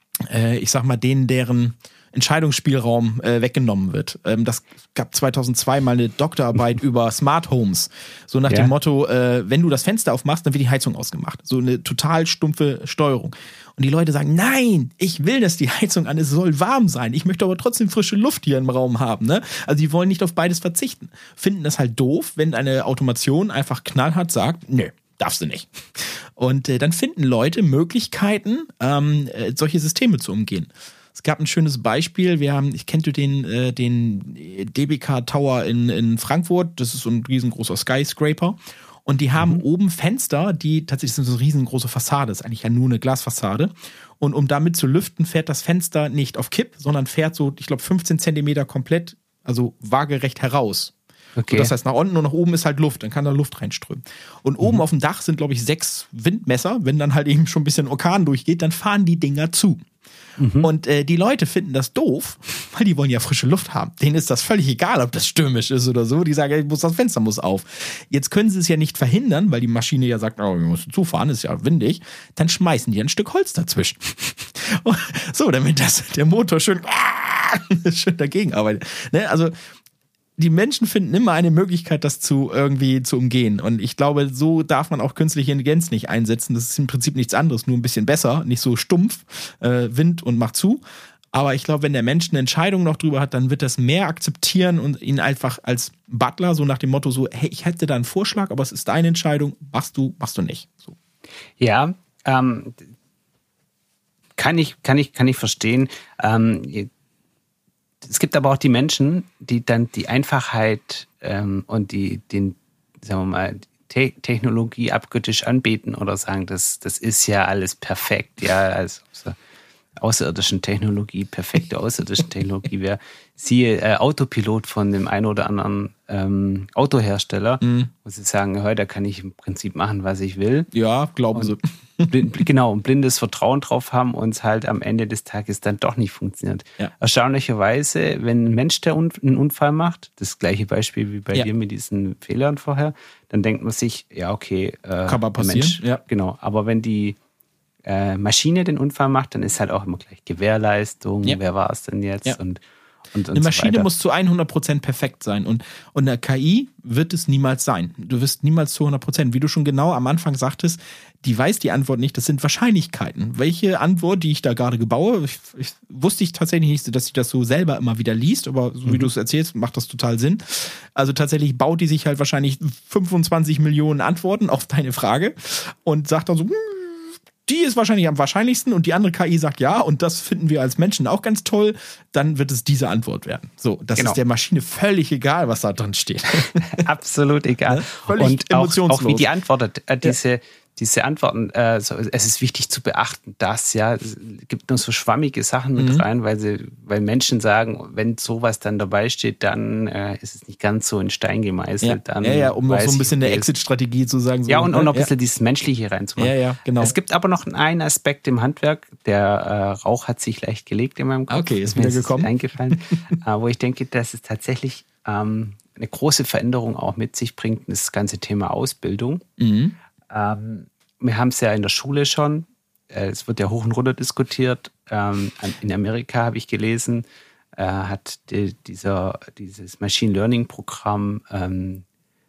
äh, ich sag mal, denen deren Entscheidungsspielraum äh, weggenommen wird. Ähm, das gab zweitausendzwei mal eine Doktorarbeit über Smart Homes. So nach ja. dem Motto, äh, wenn du das Fenster aufmachst, dann wird die Heizung ausgemacht. So eine total stumpfe Steuerung. Und die Leute sagen, nein, ich will, dass die Heizung an ist, es soll warm sein. Ich möchte aber trotzdem frische Luft hier im Raum haben. Ne? Also die wollen nicht auf beides verzichten. Finden das halt doof, wenn eine Automation einfach knallhart sagt, nö, darfst du nicht. Und äh, dann finden Leute Möglichkeiten, ähm, äh, solche Systeme zu umgehen. Es gab ein schönes Beispiel. Wir haben, ich kennte den, äh, den D B K Tower in, in Frankfurt. Das ist so ein riesengroßer Skyscraper. Und die haben mhm. oben Fenster, die tatsächlich sind so eine riesengroße Fassade. Das ist eigentlich ja nur eine Glasfassade. Und um damit zu lüften, fährt das Fenster nicht auf Kipp, sondern fährt so, ich glaube, fünfzehn Zentimeter komplett, also waagerecht heraus. Okay. So, das heißt, nach unten und nach oben ist halt Luft, dann kann da Luft reinströmen. Und mhm. oben auf dem Dach sind, glaube ich, sechs Windmesser. Wenn dann halt eben schon ein bisschen Orkan durchgeht, dann fahren die Dinger zu. Mhm. Und äh, die Leute finden das doof, weil die wollen ja frische Luft haben. Denen ist das völlig egal, ob das stürmisch ist oder so. Die sagen, ich muss, das Fenster muss auf. Jetzt können sie es ja nicht verhindern, weil die Maschine ja sagt, oh, wir müssen zufahren, ist ja windig. Dann schmeißen die ein Stück Holz dazwischen. So, damit das, der Motor schön, schön dagegen arbeitet. Ne? Also die Menschen finden immer eine Möglichkeit, das zu irgendwie zu umgehen. Und ich glaube, so darf man auch künstliche Intelligenz nicht einsetzen. Das ist im Prinzip nichts anderes, nur ein bisschen besser, nicht so stumpf, äh, Wind und macht zu. Aber ich glaube, wenn der Mensch eine Entscheidung noch drüber hat, dann wird das mehr akzeptieren und ihn einfach als Butler so nach dem Motto so, hey, ich hätte da einen Vorschlag, aber es ist deine Entscheidung, machst du, machst du nicht. So. Ja, ähm, kann ich, kann ich, kann ich verstehen. Ähm, Es gibt aber auch die Menschen, die dann die Einfachheit ähm, und die den, sagen wir mal, Te- Technologie abgöttisch anbeten oder sagen, das, das ist ja alles perfekt, ja, also außerirdischen Technologie, perfekte außerirdischen Technologie wäre. Siehe äh, Autopilot von dem einen oder anderen ähm, Autohersteller, mhm. wo sie sagen, heute kann ich im Prinzip machen, was ich will. Ja, glauben sie. Blind, genau, ein blindes Vertrauen drauf haben und es halt am Ende des Tages dann doch nicht funktioniert. Ja. Erstaunlicherweise, wenn ein Mensch der Un- einen Unfall macht, das gleiche Beispiel wie bei ja. dir mit diesen Fehlern vorher, dann denkt man sich, ja okay, äh, kann mal passieren. Mensch, ja. Genau, aber wenn die äh, Maschine den Unfall macht, dann ist halt auch immer gleich Gewährleistung, ja. wer war es denn jetzt ja. und Und, und eine Maschine so muss zu hundert Prozent perfekt sein und, und eine K I wird es niemals sein. Du wirst niemals zu hundert Prozent. Wie du schon genau am Anfang sagtest, die weiß die Antwort nicht, das sind Wahrscheinlichkeiten. Welche Antwort, die ich da gerade gebaue, ich, ich, wusste ich tatsächlich nicht, dass sie das so selber immer wieder liest, aber so wie mhm. du es erzählst, macht das total Sinn. Also tatsächlich baut die sich halt wahrscheinlich fünfundzwanzig Millionen Antworten auf deine Frage und sagt dann so, hm, die ist wahrscheinlich am wahrscheinlichsten und die andere K I sagt ja und das finden wir als Menschen auch ganz toll, dann wird es diese Antwort werden. So, das genau. ist der Maschine völlig egal, was da drin steht. Absolut egal. Ne? Völlig und emotionslos. Auch, auch wie die antwortet. Diese, diese Antworten, äh, so, es ist wichtig zu beachten, dass, ja, es gibt nur so schwammige Sachen mit Mhm. rein, weil sie, weil Menschen sagen, wenn sowas dann dabei steht, dann äh, ist es nicht ganz so in Stein gemeißelt. Ja, Dann ja, ja, um noch weiß so ein ich, bisschen eine okay, Exit-Strategie zu sagen. So, ja, und, und noch ein ja. bisschen dieses Menschliche reinzumachen. Ja, ja, genau. Es gibt aber noch einen Aspekt im Handwerk, der äh, Rauch hat sich leicht gelegt in meinem Kopf. Okay, ist Mir wieder gekommen. eingefallen, äh, wo ich denke, dass es tatsächlich ähm, eine große Veränderung auch mit sich bringt, das ganze Thema Ausbildung. Mhm. Ähm, wir haben es ja in der Schule schon, äh, es wird ja hoch und runter diskutiert. Ähm, in Amerika habe ich gelesen, äh, hat die, dieser, dieses Machine Learning Programm ähm,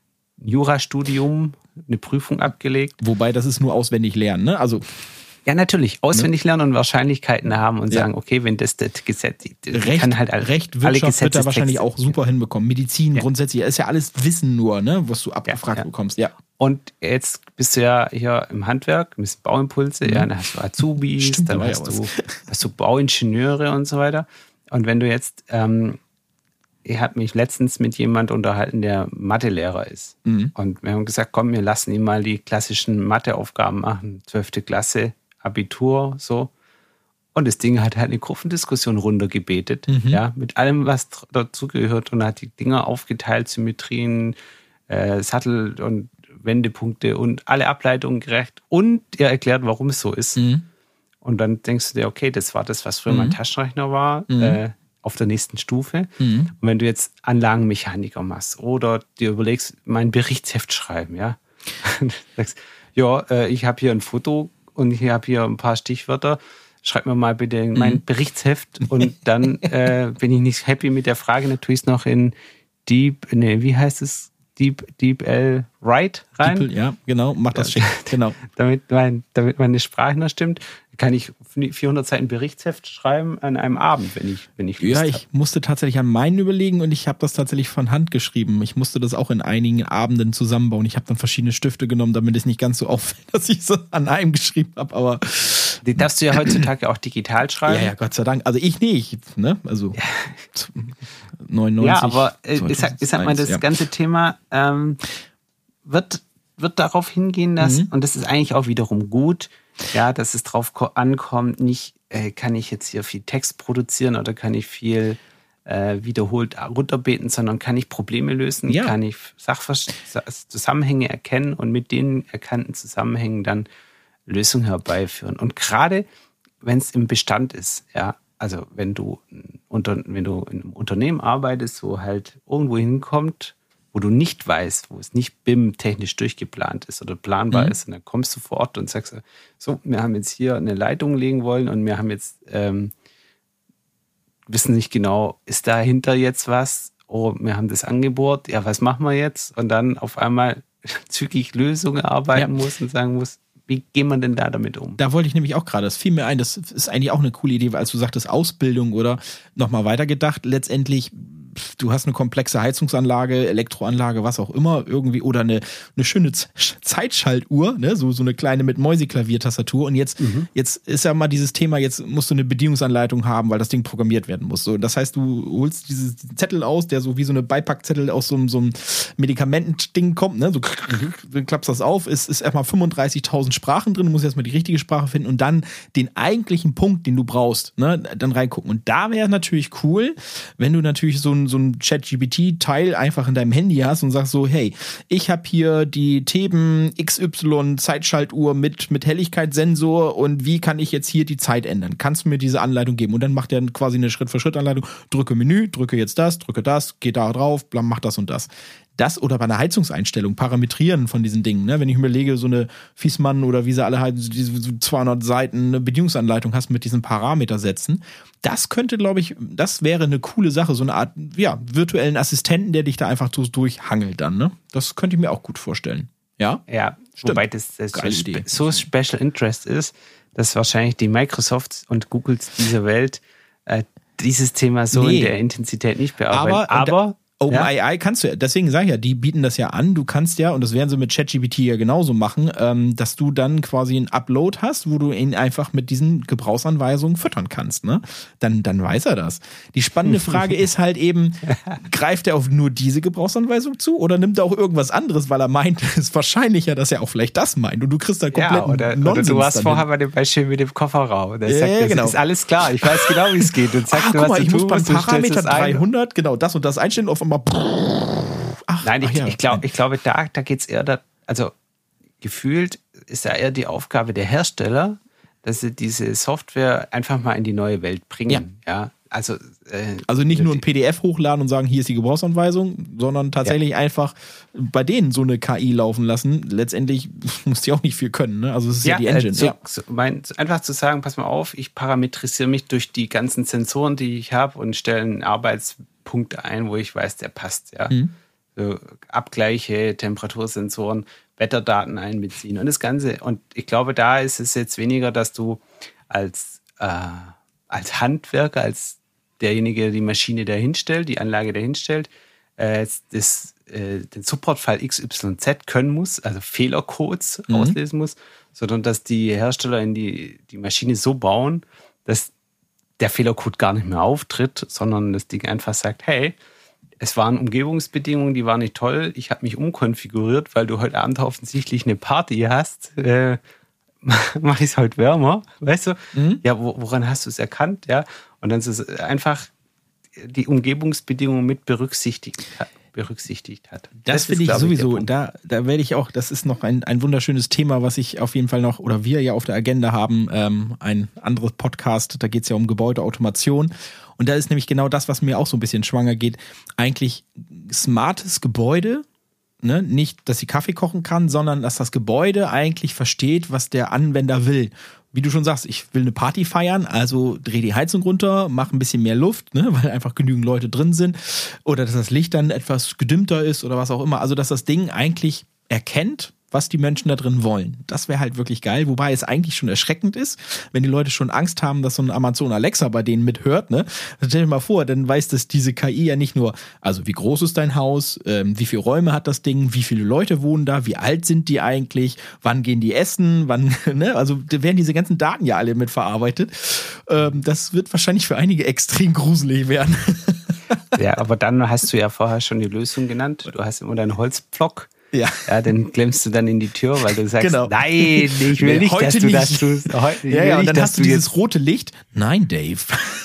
Jurastudium eine Prüfung abgelegt. Wobei, das ist nur auswendig lernen, ne? Also Ja, natürlich. Auswendig lernen und Wahrscheinlichkeiten haben und Ja. sagen, okay, wenn das das Gesetz, Recht, kann halt alle, Recht, alle Wirtschaft wird da Gesetzestexte- wahrscheinlich auch super hinbekommen. Medizin Ja. grundsätzlich, ist ja alles Wissen nur, ne? Was du abgefragt ja. bekommst. Ja. Und jetzt bist du ja hier im Handwerk, mit Bauimpulse, ja, dann hast du Azubis, Stimmt, da dann war ja hast, was. du, hast du Bauingenieure und so weiter. Und wenn du jetzt, ähm, ich habe mich letztens mit jemand unterhalten, der Mathelehrer ist. Mhm. Und wir haben gesagt, komm, wir lassen ihn mal die klassischen Matheaufgaben machen, zwölfte Klasse, Abitur, so. Und das Ding hat halt eine Kurvendiskussion runtergebetet, Mhm. ja, mit allem, was tr- dazugehört und hat die Dinger aufgeteilt, Symmetrien, äh, Sattel- und Wendepunkte und alle Ableitungen gerecht und er erklärt, warum es so ist. Mhm. Und dann denkst du dir, okay, das war das, was früher Mhm. mein Taschenrechner war, Mhm. äh, auf der nächsten Stufe. Mhm. Und wenn du jetzt Anlagenmechaniker machst oder dir überlegst, mein Berichtsheft schreiben, ja, und sagst, ja, äh, ich habe hier ein Foto und ich habe hier ein paar Stichwörter, schreib mir mal bitte Mhm. mein Berichtsheft und dann äh, bin ich nicht happy mit der Frage, dann tue ich es noch in Deep, nee, wie heißt es? Deep, Deep L Write rein, Diepel, ja, genau, mach das schick. Genau. damit, mein, damit meine Sprache noch stimmt. Kann ich vierhundert Seiten Berichtsheft schreiben an einem Abend, wenn ich, wenn ich Lust Ja, habe. ich musste tatsächlich an meinen überlegen und ich habe das tatsächlich von Hand geschrieben. Ich musste das auch in einigen Abenden zusammenbauen. Ich habe dann verschiedene Stifte genommen, damit es nicht ganz so auffällt, dass ich so an einem geschrieben habe. Aber Die darfst du ja heutzutage auch digital schreiben. ja, ja, Gott sei Dank. Also ich nicht, ne? Also neunundneunzig. Ja, aber äh, ich, sag, ich sag mal, das ja. ganze Thema ähm, wird, wird darauf hingehen, dass, Mhm. und das ist eigentlich auch wiederum gut, ja, dass es drauf ko- ankommt, nicht, äh, kann ich jetzt hier viel Text produzieren oder kann ich viel äh, wiederholt runterbeten, sondern kann ich Probleme lösen, Ja. kann ich Sachver- Zusammenhänge erkennen und mit den erkannten Zusammenhängen dann Lösungen herbeiführen. Und gerade wenn es im Bestand ist, ja, also wenn du unter, wenn du in einem Unternehmen arbeitest, wo halt irgendwo hinkommt, wo du nicht weißt, wo es nicht B I M technisch durchgeplant ist oder planbar Mhm. ist, und dann kommst du vor Ort und sagst, so, wir haben jetzt hier eine Leitung legen wollen und wir haben jetzt, ähm, wissen nicht genau, ist dahinter jetzt was? Oh, wir haben das angebohrt, ja, was machen wir jetzt? Und dann auf einmal zügig Lösungen erarbeiten Ja. muss und sagen muss, wie gehen wir denn da damit um? Da wollte ich nämlich auch gerade, das fiel mir ein, das ist eigentlich auch eine coole Idee, weil als du sagtest Ausbildung oder nochmal weitergedacht, letztendlich, pf, du hast eine komplexe Heizungsanlage, Elektroanlage, was auch immer, irgendwie, oder eine, eine schöne Z- Zeitschaltuhr, ne, so, so eine kleine mit Mäuseklaviertastatur und jetzt, jetzt ist ja mal dieses Thema, jetzt musst du eine Bedienungsanleitung haben, weil das Ding programmiert werden muss. So, das heißt, du holst dieses Zettel aus, der so wie so eine Beipackzettel aus so, einem- so einem Medikamentending kommt, ne, so dann klappst das auf, ist, ist erstmal fünfunddreißigtausend Sprachen drin, du musst erstmal die richtige Sprache finden und dann den eigentlichen Punkt, den du brauchst, ne, dann reingucken. Und da wäre natürlich cool, wenn du natürlich so ein, so ein Chat-G P T-Teil einfach in deinem Handy hast und sagst so, hey, ich habe hier die Theben X Y Zeitschaltuhr mit, mit Helligkeitssensor und wie kann ich jetzt hier die Zeit ändern? Kannst du mir diese Anleitung geben? Und dann macht er quasi eine Schritt-für-Schritt-Anleitung, drücke Menü, drücke jetzt das, drücke das, geh da drauf, blam, mach das und das. Das oder bei einer Heizungseinstellung, Parametrieren von diesen Dingen, ne? Wenn ich überlege, so eine Fiesmann oder wie sie alle heißen, diese so zweihundert Seiten eine Bedienungsanleitung hast mit diesen Parametersätzen, das könnte, glaube ich, das wäre eine coole Sache, so eine Art, ja, virtuellen Assistenten, der dich da einfach so durchhangelt dann, ne? Das könnte ich mir auch gut vorstellen. Ja? Ja, Stimmt. wobei das, das Geile so, Idee. spe so Special Interest ist, dass wahrscheinlich die Microsofts und Googles dieser Welt äh, dieses Thema so Nee. in der Intensität nicht bearbeiten. Aber- Aber, OpenAI ja? kannst du ja, deswegen sage ich ja, die bieten das ja an, du kannst ja, und das werden sie mit ChatGPT ja genauso machen, ähm, dass du dann quasi einen Upload hast, wo du ihn einfach mit diesen Gebrauchsanweisungen füttern kannst, ne? Dann, dann weiß er das. Die spannende Frage ist halt eben, greift er auf nur diese Gebrauchsanweisung zu oder nimmt er auch irgendwas anderes, weil er meint, es ist wahrscheinlicher, dass er auch vielleicht das meint und du kriegst dann komplett ja, oder, Nonsens. Oder du warst vorher bei dem Beispiel mit dem Kofferraum. Der ja, sagt, das genau. ist alles klar, ich weiß genau, wie es geht. Und sagt, ah, du, guck was mal, du ich muss beim musst, Parameter dreihundert, genau, das und das einstellen, auf einmal ach, Nein, ich, ach ja. ich, glaub, ich glaube, da, da geht es eher, da, also gefühlt ist ja eher die Aufgabe der Hersteller, dass sie diese Software einfach mal in die neue Welt bringen. Ja. ja? Also, äh, also nicht nur ein P D F hochladen und sagen, hier ist die Gebrauchsanweisung, sondern tatsächlich ja. einfach bei denen so eine K I laufen lassen. Letztendlich muss die auch nicht viel können, ne? Also es ist ja, ja die Engine. Äh, so, ja. so, mein, einfach zu sagen, pass mal auf, ich parametrisiere mich durch die ganzen Sensoren, die ich habe und stelle einen Arbeitspunkt ein, wo ich weiß, der passt. Ja. Mhm. So, Abgleiche, Temperatursensoren, Wetterdaten einbeziehen und das Ganze. Und ich glaube, da ist es jetzt weniger, dass du als, äh, als Handwerker, als derjenige, der die Maschine dahinstellt, die Anlage dahinstellt, äh, das, äh, den Supportfall X Y Z können muss, also Fehlercodes mhm. auslesen muss, sondern dass die Hersteller in die, die Maschine so bauen, dass der Fehlercode gar nicht mehr auftritt, sondern das Ding einfach sagt, hey, es waren Umgebungsbedingungen, die waren nicht toll, ich habe mich umkonfiguriert, weil du heute Abend offensichtlich eine Party hast, äh, mach ich es heute wärmer, weißt du? Mhm. Ja, woran hast du es erkannt? Ja, und dann ist es einfach die Umgebungsbedingungen mit berücksichtigt, berücksichtigt hat. Das, das finde ich sowieso, da, da werde ich auch, das ist noch ein, ein wunderschönes Thema, was ich auf jeden Fall noch, oder wir ja auf der Agenda haben, ähm, ein anderes Podcast, da geht es ja um Gebäudeautomation. Und da ist nämlich genau das, was mir auch so ein bisschen schwanger geht, eigentlich smartes Gebäude. Ne, nicht, dass sie Kaffee kochen kann, sondern dass das Gebäude eigentlich versteht, was der Anwender will. Wie du schon sagst, ich will eine Party feiern, also dreh die Heizung runter, mach ein bisschen mehr Luft, ne, weil einfach genügend Leute drin sind. Oder dass das Licht dann etwas gedimmter ist oder was auch immer. Also dass das Ding eigentlich erkennt, was die Menschen da drin wollen. Das wäre halt wirklich geil, wobei es eigentlich schon erschreckend ist, wenn die Leute schon Angst haben, dass so ein Amazon Alexa bei denen mithört, ne? Stell dir mal vor, dann weiß das diese K I ja nicht nur, also wie groß ist dein Haus, ähm, wie viele Räume hat das Ding, wie viele Leute wohnen da, wie alt sind die eigentlich, wann gehen die essen, wann, ne? Also da werden diese ganzen Daten ja alle mitverarbeitet. Ähm, das wird wahrscheinlich für einige extrem gruselig werden. Ja, aber dann hast du ja vorher schon die Lösung genannt. Du hast immer deinen Holzpflock. Ja. ja, den klemmst du dann in die Tür, weil du sagst, genau. nein, ich will nicht, heute dass du nicht. das tust. Heute, ja, ja, und nicht, dann hast du dieses jetzt rote Licht. Nein, Dave.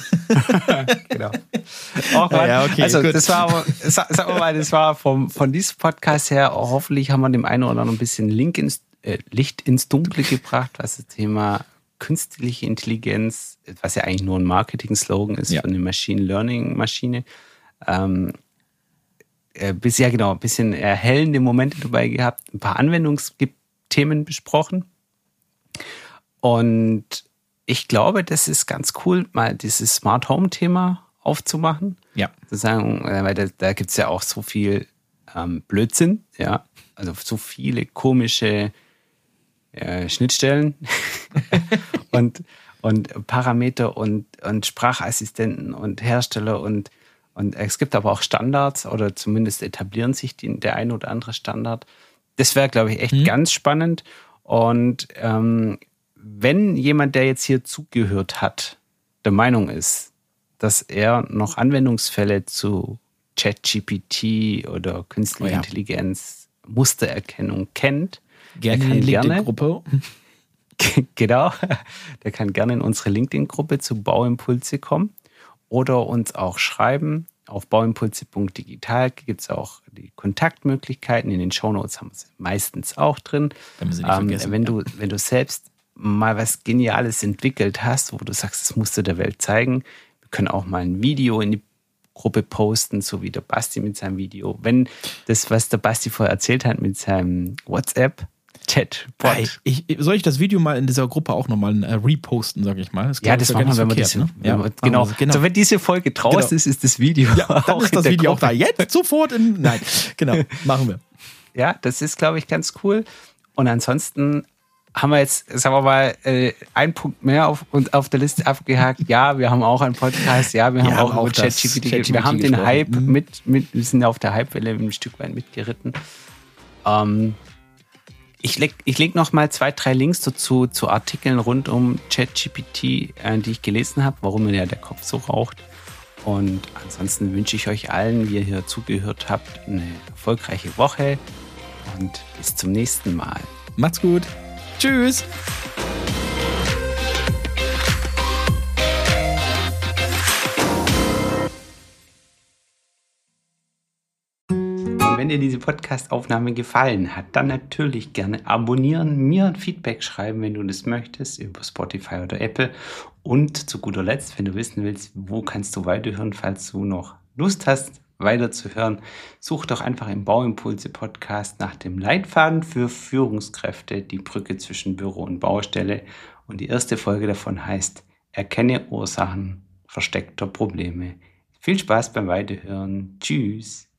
Genau. Oh, ja, ja, okay, also gut. das war aber, sag, sag mal, das war vom, von diesem Podcast her, hoffentlich haben wir dem einen oder anderen ein bisschen Link ins, äh, Licht ins Dunkle gebracht, was das Thema künstliche Intelligenz, was ja eigentlich nur ein Marketing-Slogan ist, ja, von der Machine Learning-Maschine, ähm, bisher genau ein bisschen erhellende Momente dabei gehabt, ein paar Anwendungsthemen besprochen. Und ich glaube, das ist ganz cool, mal dieses Smart Home Thema aufzumachen. Ja. Zu sagen, weil da, da gibt es ja auch so viel ähm, Blödsinn, ja, also so viele komische äh, Schnittstellen und, und Parameter und, und Sprachassistenten und Hersteller und Und es gibt aber auch Standards oder zumindest etablieren sich die, der ein oder andere Standard. Das wäre, glaube ich, echt mhm. ganz spannend. Und ähm, wenn jemand, der jetzt hier zugehört hat, der Meinung ist, dass er noch Anwendungsfälle zu ChatGPT oder künstliche oh ja. Intelligenz, Mustererkennung kennt, gerne der kann in die gerne LinkedIn-Gruppe. Genau, der kann gerne in unsere LinkedIn-Gruppe zu Bauimpulse kommen. Oder uns auch schreiben. Auf bauimpulse punkt digital gibt es auch die Kontaktmöglichkeiten. In den Shownotes haben wir es meistens auch drin. Ähm, wenn, du, wenn du selbst mal was Geniales entwickelt hast, wo du sagst, das musst du der Welt zeigen, wir können auch mal ein Video in die Gruppe posten, so wie der Basti mit seinem Video. Wenn das, was der Basti vorher erzählt hat mit seinem WhatsApp, Chatbot. Ich, soll ich das Video mal in dieser Gruppe auch nochmal äh, reposten, sag ich mal? Das ja, das machen wir, wenn wir diese, ne? wenn ja, wir, genau. genau. So, wenn diese Folge draußen genau. ist, ist das Video ja, dann auch ist das Video Gruppe. Auch da. Jetzt sofort in, nein, genau, machen wir. Ja, das ist, glaube ich, ganz cool. Und ansonsten haben wir jetzt, sagen wir mal, äh, einen Punkt mehr auf, und auf der Liste abgehakt. Ja, wir haben auch einen Podcast. Ja, wir haben Wir auch, haben auch über das ChatGPT. ChatGPT Wir haben den gesprochen. Hype Mhm. mit, mit, wir sind auf der Hypewelle ein Stück weit mitgeritten. Ähm, ich leg, ich leg noch mal zwei, drei Links dazu zu Artikeln rund um ChatGPT, äh, die ich gelesen habe, warum mir ja der Kopf so raucht. Und ansonsten wünsche ich euch allen, wie ihr hier zugehört habt, eine erfolgreiche Woche und bis zum nächsten Mal. Macht's gut. Tschüss. Und wenn dir diese Podcast-Aufnahme gefallen hat, dann natürlich gerne abonnieren, mir ein Feedback schreiben, wenn du das möchtest, über Spotify oder Apple. Und zu guter Letzt, wenn du wissen willst, wo kannst du weiterhören, falls du noch Lust hast, weiterzuhören, such doch einfach im Bauimpulse-Podcast nach dem Leitfaden für Führungskräfte, die Brücke zwischen Büro und Baustelle. Und die erste Folge davon heißt Erkenne Ursachen versteckter Probleme. Viel Spaß beim Weiterhören. Tschüss.